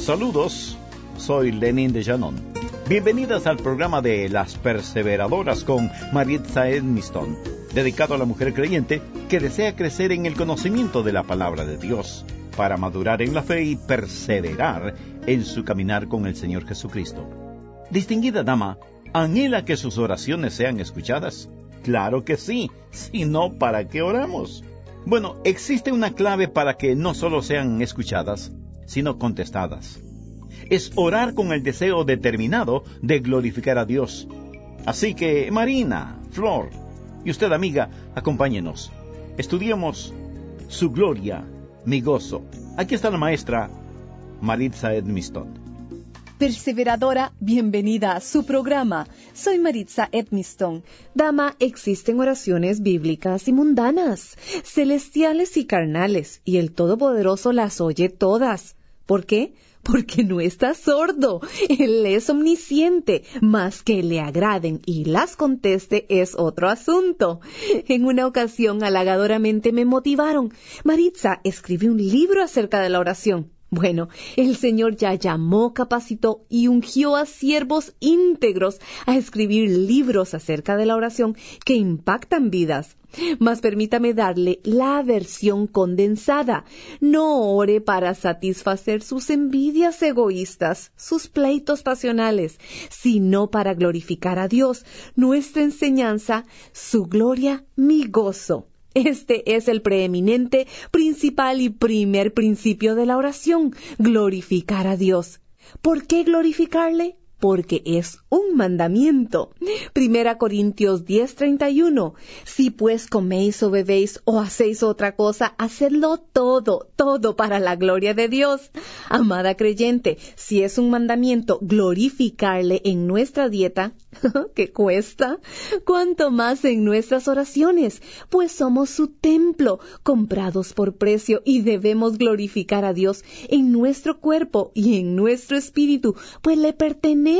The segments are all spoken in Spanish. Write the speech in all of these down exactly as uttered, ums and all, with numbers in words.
Saludos, soy Lenin de Llanon. Bienvenidas al programa de Las Perseveradoras con Maritza Edmiston, dedicado a la mujer creyente que desea crecer en el conocimiento de la palabra de Dios, para madurar en la fe y perseverar en su caminar con el Señor Jesucristo. Distinguida dama, ¿anhela que sus oraciones sean escuchadas? Claro que sí, si no, ¿para qué oramos? Bueno, existe una clave para que no solo sean escuchadas, sino contestadas. Es orar con el deseo determinado de glorificar a Dios. Así que, Marina, Flor, y usted, amiga, acompáñenos. Estudiemos su gloria, mi gozo. Aquí está la maestra Maritza Edmiston. Perseveradora, bienvenida a su programa. Soy Maritza Edmiston. Dama, existen oraciones bíblicas y mundanas, celestiales y carnales, y el Todopoderoso las oye todas. ¿Por qué? Porque no está sordo. Él es omnisciente, mas que le agraden y las conteste es otro asunto. En una ocasión, halagadoramente me motivaron. Maritza, escribe un libro acerca de la oración. Bueno, el Señor ya llamó, capacitó y ungió a siervos íntegros a escribir libros acerca de la oración que impactan vidas. Mas permítame darle la versión condensada. No ore para satisfacer sus envidias egoístas, sus pleitos pasionales, sino para glorificar a Dios. Nuestra enseñanza, su gloria, mi gozo. Este es el preeminente, principal y primer principio de la oración, glorificar a Dios. ¿Por qué glorificarle? Porque es un mandamiento. Primera Corintios diez treinta y uno. Si pues coméis o bebéis o hacéis otra cosa, hacedlo todo, todo para la gloria de Dios. Amada creyente, si es un mandamiento glorificarle en nuestra dieta, ¿qué cuesta? ¿Cuánto más en nuestras oraciones? Pues somos su templo, comprados por precio, y debemos glorificar a Dios en nuestro cuerpo y en nuestro espíritu, pues le pertenece.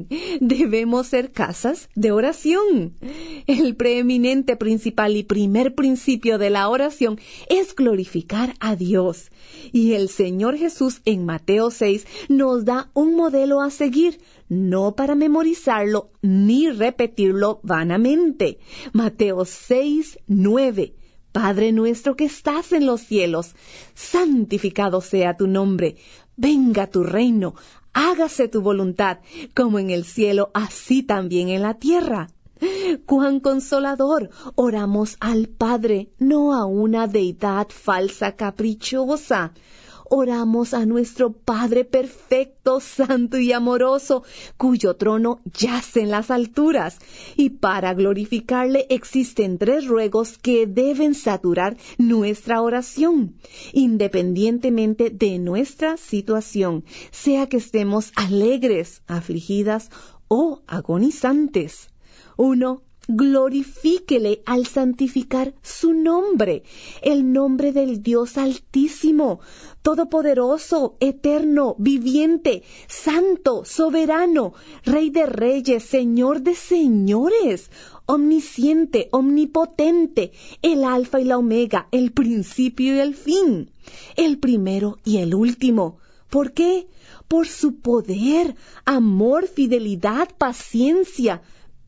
Debemos ser casas de oración. El preeminente, principal y primer principio de la oración es glorificar a Dios. Y el Señor Jesús en Mateo seis nos da un modelo a seguir, no para memorizarlo ni repetirlo vanamente. Mateo seis nueve. Padre nuestro que estás en los cielos, santificado sea tu nombre. Venga tu reino. Hágase tu voluntad, como en el cielo, así también en la tierra. ¡Cuán consolador! Oramos al Padre, no a una deidad falsa, caprichosa. Oramos a nuestro Padre perfecto, santo y amoroso, cuyo trono yace en las alturas. Y para glorificarle existen tres ruegos que deben saturar nuestra oración, independientemente de nuestra situación, sea que estemos alegres, afligidas o agonizantes. Uno, glorifíquele al santificar su nombre, el nombre del Dios Altísimo, Todopoderoso, eterno, viviente, santo, soberano, Rey de reyes, Señor de señores, omnisciente, omnipotente, el alfa y la omega, el principio y el fin, el primero y el último. ¿Por qué? Por su poder, amor, fidelidad, paciencia,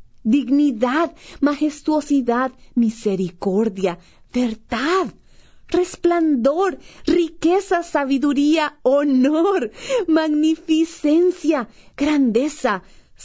dignidad, majestuosidad, misericordia, verdad, resplandor, riqueza, sabiduría, honor, magnificencia, grandeza,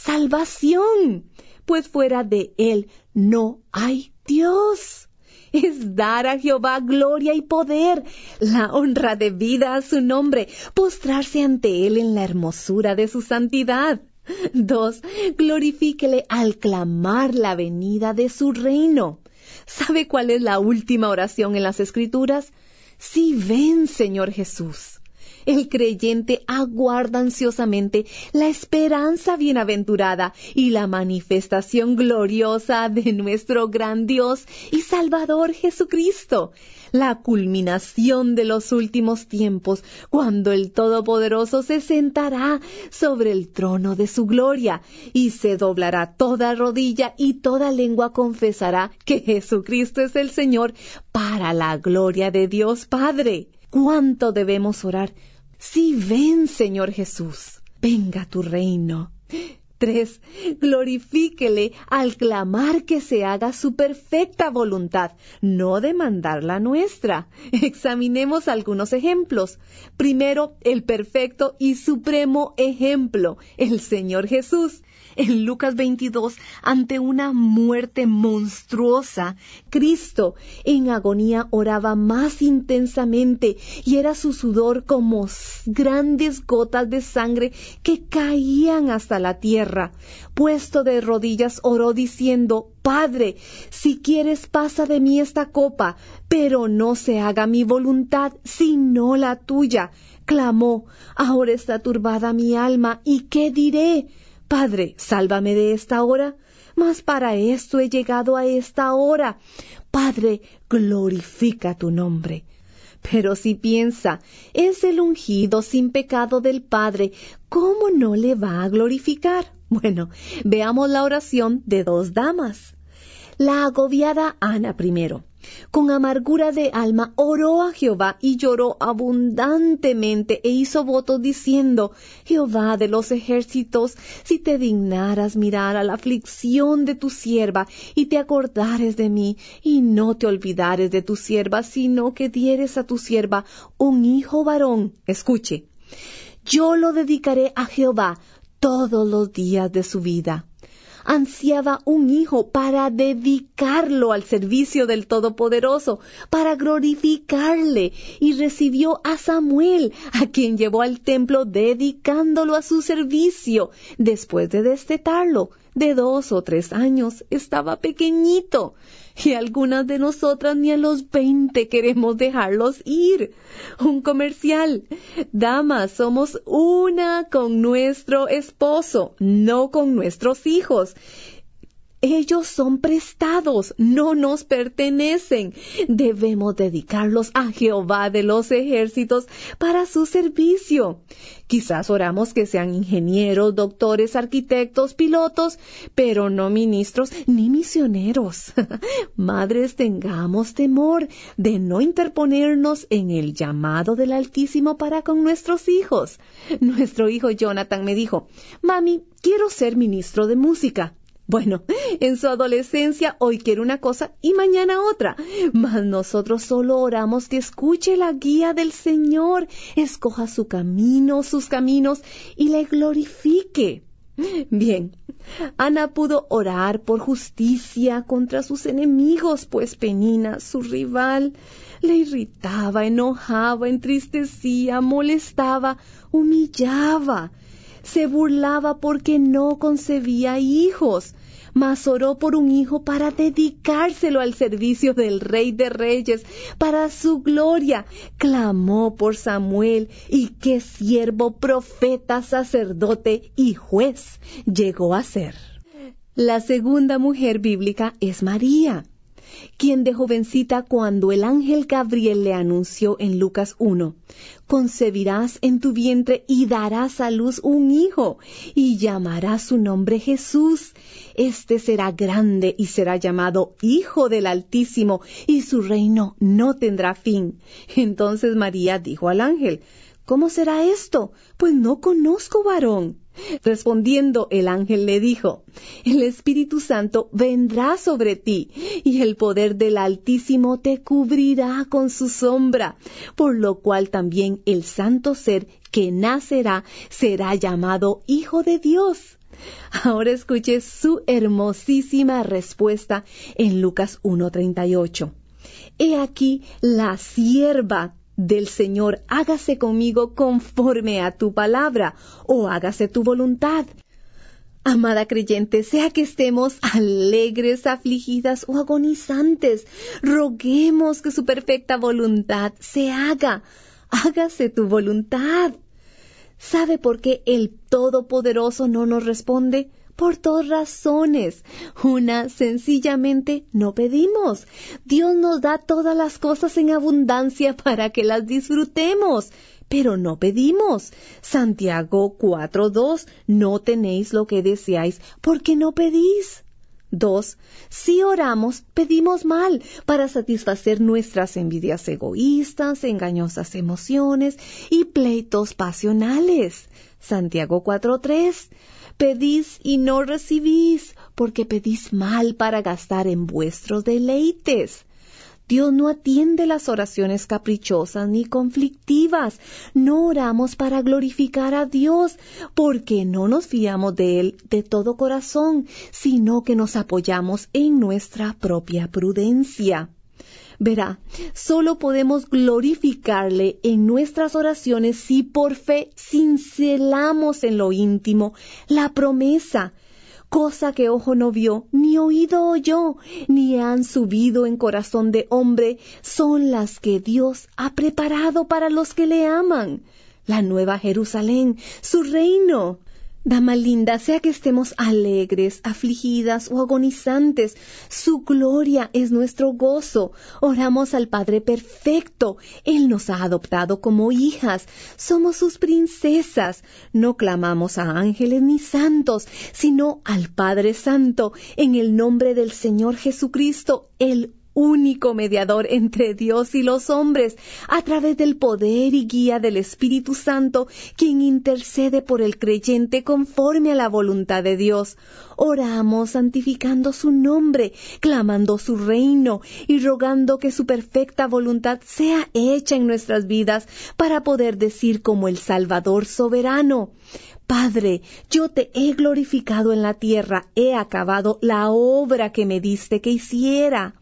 salvación, pues fuera de Él no hay Dios. Es dar a Jehová gloria y poder, la honra debida a su nombre, postrarse ante Él en la hermosura de su santidad. Dos, glorifíquele al clamar la venida de su reino. ¿Sabe cuál es la última oración en las Escrituras? Sí, ven, Señor Jesús. El creyente aguarda ansiosamente la esperanza bienaventurada y la manifestación gloriosa de nuestro gran Dios y Salvador Jesucristo, la culminación de los últimos tiempos, cuando el Todopoderoso se sentará sobre el trono de su gloria y se doblará toda rodilla y toda lengua confesará que Jesucristo es el Señor, para la gloria de Dios Padre. ¿Cuánto debemos orar? Sí, ven, Señor Jesús, venga tu reino. Tres. Glorifíquele al clamar que se haga su perfecta voluntad, no demandar la nuestra. Examinemos algunos ejemplos. Primero, el perfecto y supremo ejemplo, el Señor Jesús. En Lucas veintidós, ante una muerte monstruosa, Cristo en agonía oraba más intensamente y era su sudor como grandes gotas de sangre que caían hasta la tierra. Puesto de rodillas oró diciendo: Padre, si quieres pasa de mí esta copa, pero no se haga mi voluntad sino la tuya. Clamó: ahora está turbada mi alma, ¿y qué diré? Padre, sálvame de esta hora, mas para esto he llegado a esta hora. Padre, glorifica tu nombre. Pero si piensa, es el ungido sin pecado del Padre, ¿cómo no le va a glorificar? Bueno, veamos la oración de dos damas. La agobiada Ana primero, con amargura de alma, oró a Jehová y lloró abundantemente e hizo votos diciendo: Jehová de los ejércitos, si te dignaras mirar a la aflicción de tu sierva y te acordares de mí y no te olvidares de tu sierva, sino que dieres a tu sierva un hijo varón. Escuche, yo lo dedicaré a Jehová todos los días de su vida. Ansiaba un hijo para dedicarlo al servicio del Todopoderoso, para glorificarle, y recibió a Samuel, a quien llevó al templo dedicándolo a su servicio. Después de destetarlo, de dos o tres años, estaba pequeñito, y algunas de nosotras ni a los veinte queremos dejarlos ir. Un comercial. Damas, somos una con nuestro esposo, no con nuestros hijos. Ellos son prestados, no nos pertenecen. Debemos dedicarlos a Jehová de los ejércitos para su servicio. Quizás oramos que sean ingenieros, doctores, arquitectos, pilotos, pero no ministros ni misioneros. Madres, tengamos temor de no interponernos en el llamado del Altísimo para con nuestros hijos. Nuestro hijo Jonathan me dijo: Mami, quiero ser ministro de música. Bueno, en su adolescencia hoy quiere una cosa y mañana otra, mas nosotros solo oramos que escuche la guía del Señor, escoja su camino, sus caminos y le glorifique. Bien, Ana pudo orar por justicia contra sus enemigos, pues Penina, su rival, le irritaba, enojaba, entristecía, molestaba, humillaba. Se burlaba porque no concebía hijos, mas oró por un hijo para dedicárselo al servicio del Rey de Reyes, para su gloria. Clamó por Samuel, y qué siervo, profeta, sacerdote y juez llegó a ser. La segunda mujer bíblica es María, quien de jovencita, cuando el ángel Gabriel le anunció en Lucas uno: concebirás en tu vientre y darás a luz un hijo, y llamarás su nombre Jesús. Este será grande y será llamado Hijo del Altísimo, y su reino no tendrá fin. Entonces María dijo al ángel: ¿cómo será esto? Pues no conozco varón. Respondiendo, el ángel le dijo: el Espíritu Santo vendrá sobre ti, y el poder del Altísimo te cubrirá con su sombra, por lo cual también el santo ser que nacerá será llamado Hijo de Dios. Ahora escuche su hermosísima respuesta en Lucas uno treinta y ocho. He aquí la sierva del Señor, hágase conmigo conforme a tu palabra, o hágase tu voluntad. Amada creyente, sea que estemos alegres, afligidas o agonizantes, roguemos que su perfecta voluntad se haga. Hágase tu voluntad. ¿Sabe por qué el Todopoderoso no nos responde? Por dos razones. Una, sencillamente no pedimos. Dios nos da todas las cosas en abundancia para que las disfrutemos, pero no pedimos. Santiago cuatro dos, no tenéis lo que deseáis porque no pedís. Dos, si oramos, pedimos mal para satisfacer nuestras envidias egoístas, engañosas emociones y pleitos pasionales. Santiago cuatro tres, pedís y no recibís, porque pedís mal para gastar en vuestros deleites. Dios no atiende las oraciones caprichosas ni conflictivas. No oramos para glorificar a Dios, porque no nos fiamos de Él de todo corazón, sino que nos apoyamos en nuestra propia prudencia. Verá, solo podemos glorificarle en nuestras oraciones si por fe cincelamos en lo íntimo la promesa, cosa que ojo no vio, ni oído oyó, ni han subido en corazón de hombre, son las que Dios ha preparado para los que le aman. La nueva Jerusalén, su reino. Dama linda, sea que estemos alegres, afligidas o agonizantes, su gloria es nuestro gozo. Oramos al Padre perfecto. Él nos ha adoptado como hijas. Somos sus princesas. No clamamos a ángeles ni santos, sino al Padre Santo, en el nombre del Señor Jesucristo, el único mediador entre Dios y los hombres, a través del poder y guía del Espíritu Santo, quien intercede por el creyente conforme a la voluntad de Dios. Oramos santificando su nombre, clamando su reino y rogando que su perfecta voluntad sea hecha en nuestras vidas para poder decir como el Salvador soberano: Padre, yo te he glorificado en la tierra, he acabado la obra que me diste que hiciera.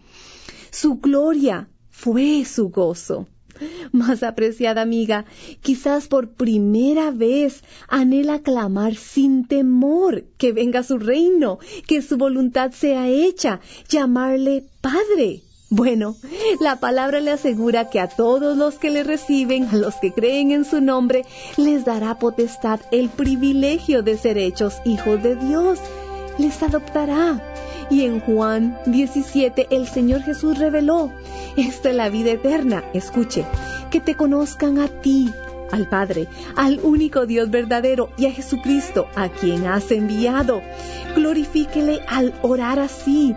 Su gloria fue su gozo. Más apreciada amiga, quizás por primera vez anhela clamar sin temor que venga su reino, que su voluntad sea hecha, llamarle Padre. Bueno, la palabra le asegura que a todos los que le reciben, a los que creen en su nombre, les dará potestad, el privilegio de ser hechos hijos de Dios. Les adoptará. Y en Juan diecisiete el Señor Jesús reveló: esta es la vida eterna, escuche, que te conozcan a ti, al Padre, al único Dios verdadero, y a Jesucristo, a quien has enviado. Glorifíquele al orar así: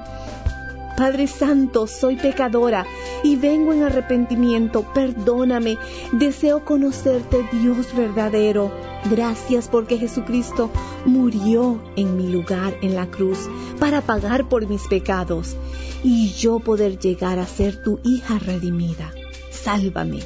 Padre Santo, soy pecadora y vengo en arrepentimiento, perdóname, deseo conocerte, Dios verdadero. Gracias porque Jesucristo murió en mi lugar en la cruz para pagar por mis pecados y yo poder llegar a ser tu hija redimida. Sálvame.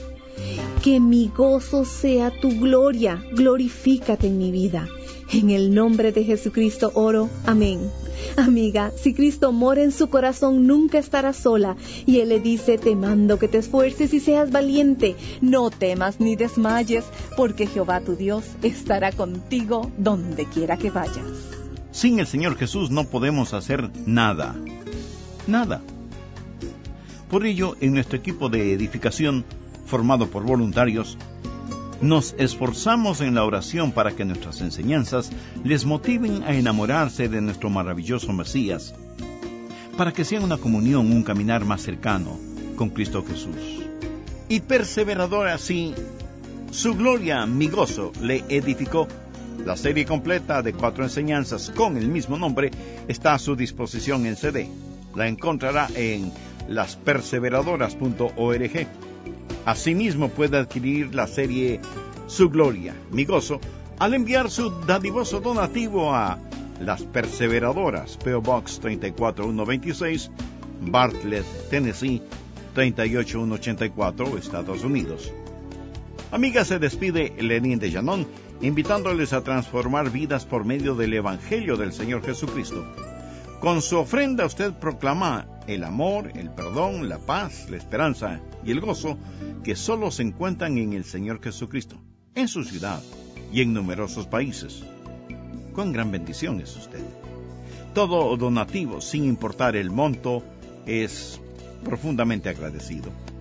Que mi gozo sea tu gloria. Glorifícate en mi vida. En el nombre de Jesucristo oro. Amén. Amiga, si Cristo mora en su corazón, nunca estará sola. Y Él le dice: te mando que te esfuerces y seas valiente. No temas ni desmayes, porque Jehová tu Dios estará contigo donde quiera que vayas. Sin el Señor Jesús no podemos hacer nada. Nada. Por ello, en nuestro equipo de edificación, formado por voluntarios, nos esforzamos en la oración para que nuestras enseñanzas les motiven a enamorarse de nuestro maravilloso Mesías, para que sea una comunión, un caminar más cercano con Cristo Jesús. Y perseverador así, su gloria, mi gozo, le edificó. La serie completa de cuatro enseñanzas con el mismo nombre está a su disposición en C D. La encontrará en las perseveradoras punto org. Asimismo puede adquirir la serie Su Gloria, Mi Gozo, al enviar su dadivoso donativo a Las Perseveradoras, P O Box tres cuatro uno dos seis, Bartlett, Tennessee, tres ocho uno ocho cuatro, Estados Unidos. Amiga, se despide Lenín de Llanón, invitándoles a transformar vidas por medio del Evangelio del Señor Jesucristo. Con su ofrenda usted proclama el amor, el perdón, la paz, la esperanza y el gozo que solo se encuentran en el Señor Jesucristo, en su ciudad y en numerosos países. Con gran bendición es usted. Todo donativo, sin importar el monto, es profundamente agradecido.